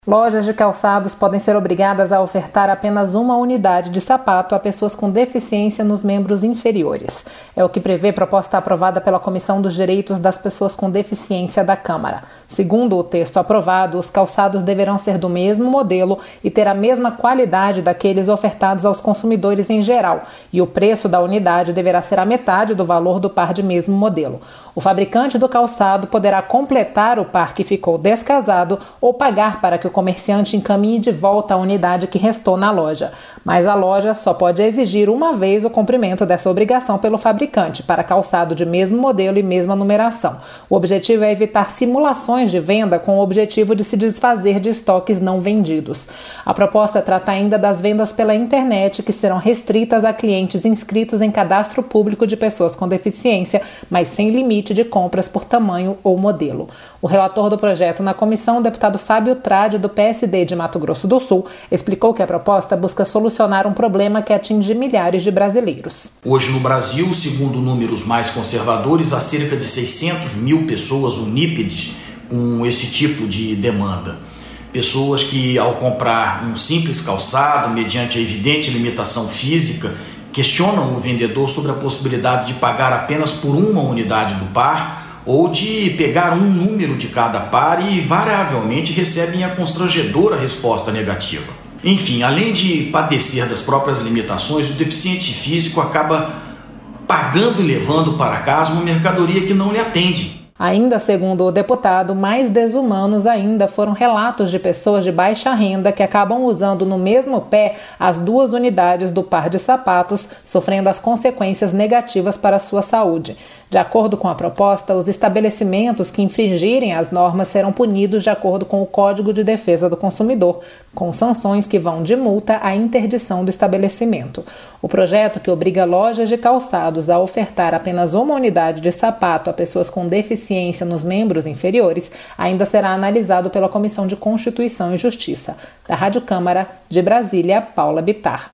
Lojas de calçados podem ser obrigadas a ofertar apenas uma unidade de sapato a pessoas com deficiência nos membros inferiores. É o que prevê proposta aprovada pela Comissão dos Direitos das Pessoas com Deficiência da Câmara. Segundo o texto aprovado, os calçados deverão ser do mesmo modelo e ter a mesma qualidade daqueles ofertados aos consumidores em geral, e o preço da unidade deverá ser a metade do valor do par de mesmo modelo. O fabricante do calçado poderá completar o par que ficou descasado ou pagar para que o comerciante encaminhe de volta a unidade que restou na loja. Mas a loja só pode exigir uma vez o cumprimento dessa obrigação pelo fabricante para calçado de mesmo modelo e mesma numeração. O objetivo é evitar simulações de venda com o objetivo de se desfazer de estoques não vendidos. A proposta trata ainda das vendas pela internet, que serão restritas a clientes inscritos em cadastro público de pessoas com deficiência, mas sem limite de compras por tamanho ou modelo. O relator do projeto na comissão, o deputado Fábio Trade, do PSD de Mato Grosso do Sul, explicou que a proposta busca solucionar um problema que atinge milhares de brasileiros. Hoje no Brasil, segundo números mais conservadores, há cerca de 600 mil pessoas unípedes com esse tipo de demanda. Pessoas que, ao comprar um simples calçado, mediante a evidente limitação física, questionam o vendedor sobre a possibilidade de pagar apenas por uma unidade do par ou de pegar um número de cada par e, variavelmente, recebem a constrangedora resposta negativa. Enfim, além de padecer das próprias limitações, o deficiente físico acaba pagando e levando para casa uma mercadoria que não lhe atende. Ainda segundo o deputado, mais desumanos ainda foram relatos de pessoas de baixa renda que acabam usando no mesmo pé as duas unidades do par de sapatos, sofrendo as consequências negativas para a sua saúde. De acordo com a proposta, os estabelecimentos que infringirem as normas serão punidos de acordo com o Código de Defesa do Consumidor, com sanções que vão de multa à interdição do estabelecimento. O projeto, que obriga lojas de calçados a ofertar apenas uma unidade de sapato a pessoas com deficiência nos membros inferiores, ainda será analisado pela Comissão de Constituição e Justiça. Da Rádio Câmara, de Brasília, Paula Bittar.